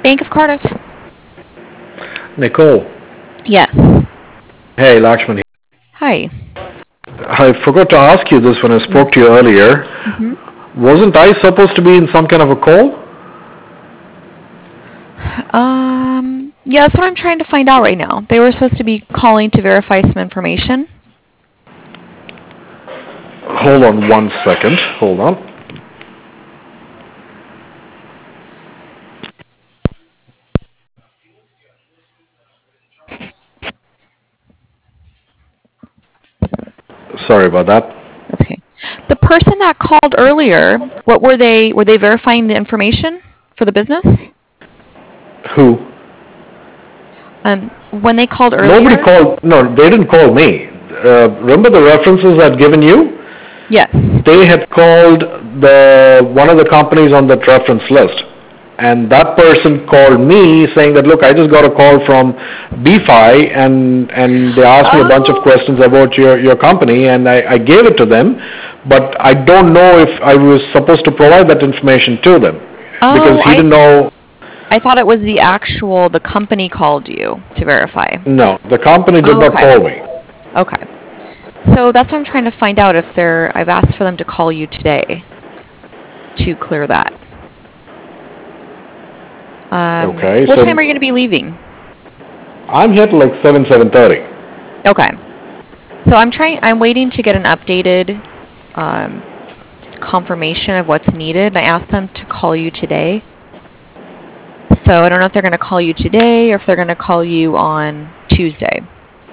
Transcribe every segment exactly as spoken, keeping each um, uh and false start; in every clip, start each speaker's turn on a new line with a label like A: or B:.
A: Bank of Cardiff.
B: Nicole.
A: Yes.
B: Hey, Lakshman here.
A: Hi.
B: I forgot to ask you this when I spoke to you earlier.
A: Mm-hmm.
B: Wasn't I supposed to be in some kind of a call?
A: Um, yeah, that's what I'm trying to find out right now. They were supposed to be calling to verify some information.
B: Hold on one second. Hold on. Sorry about that.
A: That's okay. The person that called earlier, what were they? Were they verifying the information for the business?
B: Who?
A: Um, when they called earlier.
B: Nobody called. No, they didn't call me. Uh, remember the references I'd given you?
A: Yes.
B: They had called the one of the companies on that reference list. And that person called me saying that, look, I just got a call from B F I and and they asked me a bunch of
A: Oh.
B: questions about your, your company, and I, I gave it to them, but I don't know if I was supposed to provide that information to them because
A: Oh,
B: he
A: I
B: didn't know.
A: I thought it was the actual the company called you to verify.
B: No, the company did
A: Oh,
B: not
A: okay.
B: call me.
A: Okay. So that's what I'm trying to find out if they're. I've asked for them to call you today to clear that. Um,
B: Okay,
A: what
B: so
A: time are you going to be leaving?
B: I'm here till like seven, seven thirty.
A: Okay. So I'm trying. I'm waiting to get an updated um, confirmation of what's needed. I asked them to call you today. So I don't know if they're going to call you today or if they're going to call you on Tuesday.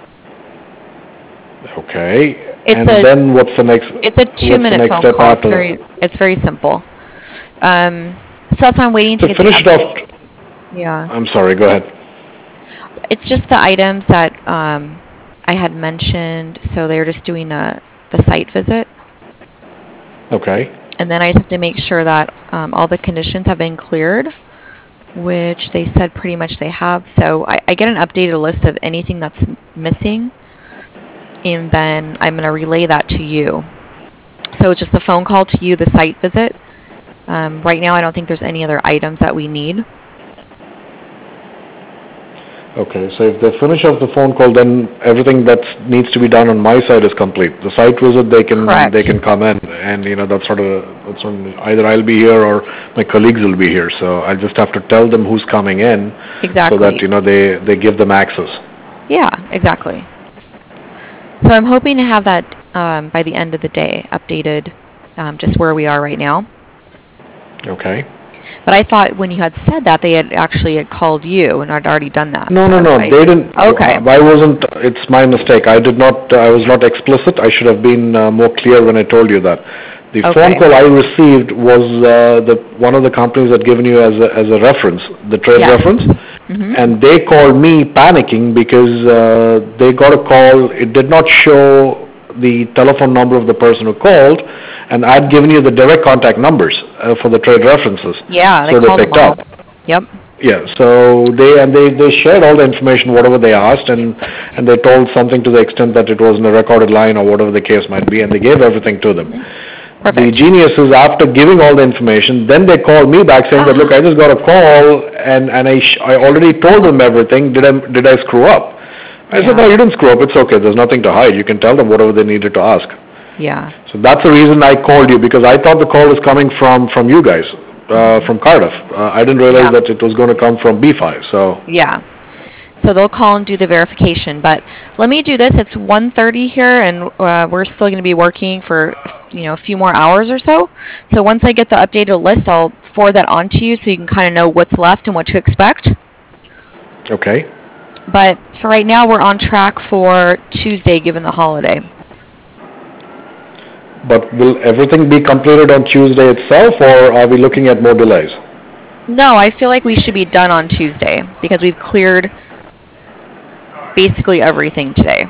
B: Okay,
A: It's
B: and
A: a
B: then what's the next?
A: it's a
B: What's the
A: two-minute
B: next
A: phone
B: step
A: call. It's
B: after
A: very
B: that?
A: it's very simple. Um, so that's why I'm waiting to
B: To
A: get the
B: finish it
A: update.
B: off,
A: Yeah.
B: I'm sorry. Go ahead.
A: It's just the items that um, I had mentioned. So they're just doing a the site visit,
B: Okay.
A: and then I just have to make sure that um, all the conditions have been cleared, which they said pretty much they have. So I, I get an updated list of anything that's missing, and then I'm going to relay that to you. So it's just a phone call to you, the site visit. Um, right now, I don't think there's any other items that we need.
B: Okay, so if they finish off the phone call, then everything that needs to be done on my side is complete. The site visit, they can they
A: Correct.
B: can come in, and you know that's sort of that's when either I'll be here or my colleagues will be here. So I'll just have to tell them who's coming in, so that
A: Exactly.
B: you know they they give them access.
A: Yeah, exactly. So I'm hoping to have that um, by the end of the day, updated, um, just where we are right now.
B: Okay.
A: But I thought when you had said that, they had actually had called you and had already done that.
B: No,
A: So
B: no,
A: that's
B: no.
A: why.
B: They didn't.
A: Okay.
B: I wasn't. It's my mistake. I did not. I was not explicit. I should have been uh, more clear when I told you that. The phone
A: Okay.
B: call I received was uh, the one of the companies had given you as a, as a reference, the trade reference,
A: Yes. Mhm.
B: and they called me panicking because uh, they got a call. It did not show the telephone number of the person who called, and I'd given you the direct contact numbers uh, for the trade references,
A: Yeah, they
B: so they
A: called them
B: picked
A: all.
B: up.
A: Yep.
B: Yeah, so they and they, they shared all the information, whatever they asked, and and they told something to the extent that it was in a recorded line or whatever the case might be, and they gave everything to them.
A: Mhm.
B: The
A: Perfect.
B: genius is after giving all the information, then they called me back saying that, look, I just got a call and and I sh- I already told them everything. Did I did I screw up? I said, no,
A: Yeah.
B: you didn't screw up. It's okay. There's nothing to hide. You can tell them whatever they needed to ask.
A: Yeah.
B: So that's the reason I called you, because I thought the call was coming from from you guys, uh,
A: Mhm.
B: from Cardiff. Uh, I didn't realize
A: Yeah.
B: that it was going to come from B five. So
A: Yeah. So they'll call and do the verification. But let me do this. It's one thirty here, and uh, we're still going to be working for you know a few more hours or so. So once I get the updated list, I'll forward that on to you so you can kind of know what's left and what to expect.
B: okay.
A: But for right now, we're on track for Tuesday, given the holiday.
B: But will everything be completed on Tuesday itself, or are we looking at more delays?
A: No, I feel like we should be done on Tuesday because we've cleared basically everything today.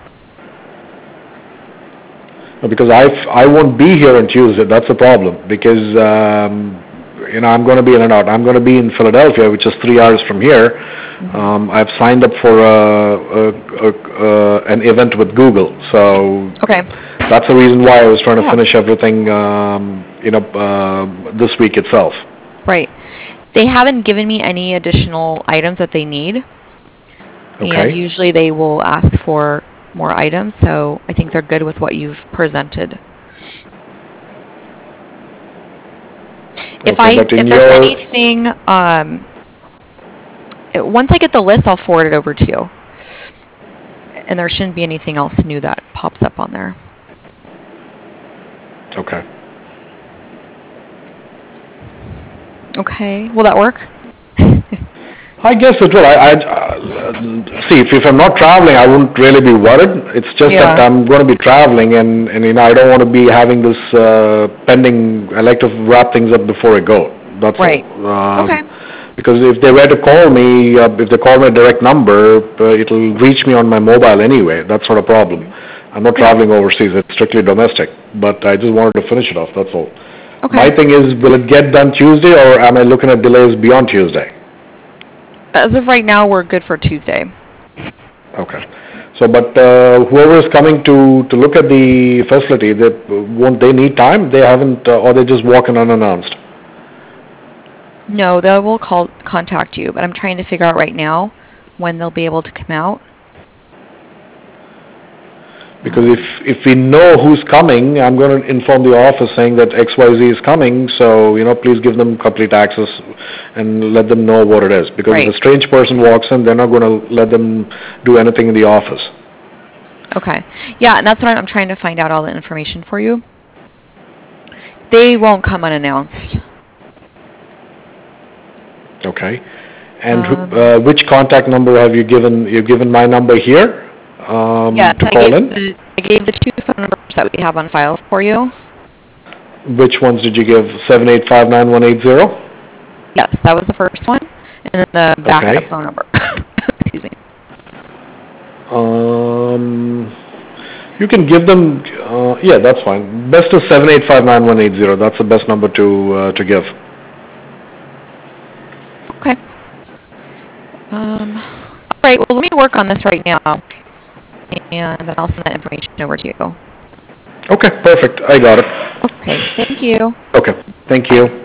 B: Because I I won't be here on Tuesday. That's the problem. Because um, you know I'm going to be in and out. I'm going to be in Philadelphia, which is three hours from here.
A: Hmm.
B: Um, I've signed up for a, a, a, a, an event with Google, so
A: Okay.
B: that's the reason why I was trying to
A: Yeah.
B: finish everything, um, you know, uh, this week itself.
A: Right. They haven't given me any additional items that they need.
B: Okay.
A: And usually they will ask for more items, so I think they're good with what you've presented. If
B: Okay,
A: I
B: but in
A: if there's
B: your-
A: anything, um, it- once I get the list, I'll forward it over to you. And there shouldn't be anything else new that pops up on there.
B: Okay.
A: Okay, will that work?
B: I guess it will. I, I uh, see if, if I'm not traveling, I wouldn't really be worried. It's just that
A: Yeah.
B: I'm going to be traveling, and, and you know I don't want to be having this uh, pending. I like to wrap things up before I go. That's
A: Right.
B: all. Um,
A: Okay.
B: Because if they were to call me, uh, if they call my direct number, uh, it'll reach me on my mobile anyway. That's not a problem. I'm not traveling overseas. It's strictly domestic. But I just wanted to finish it off. That's all.
A: Okay.
B: My thing is, will it get done Tuesday, or am I looking at delays beyond Tuesday?
A: As of right now, we're good for Tuesday.
B: Okay. So, but uh, whoever is coming to, to look at the facility, that won't they need time? They haven't, uh, or they just walk in unannounced?
A: No, they will call contact you, but I'm trying to figure out right now when they'll be able to come out.
B: Because if, if we know who's coming, I'm going to inform the office saying that X Y Z is coming, so, you know, please give them complete access and let them know what it is. Because
A: Right.
B: if a strange person walks in, they're not going to let them do anything in the office.
A: Okay. Yeah, and that's what I'm trying to find out all the information for you. They won't come unannounced.
B: Okay. And who-
A: Um,
B: uh, which contact number have you given? You've given my number here um,
A: yes,
B: to
A: I
B: call
A: gave,
B: in?
A: the, I gave the two phone numbers that we have on file for you.
B: Which ones did you give? seven eight five nine one eight zero?
A: Yes, that was the first one. And then the backup
B: Okay.
A: phone number. Excuse me.
B: Um, you can give them, uh, yeah, that's fine. Best is seven eight five nine one eight zero. That's the best number to uh, to give.
A: Okay. Um, all right, well, let me work on this right now. And then I'll send that information over to you.
B: Okay, perfect. I got it.
A: Okay, thank you.
B: Okay, thank you.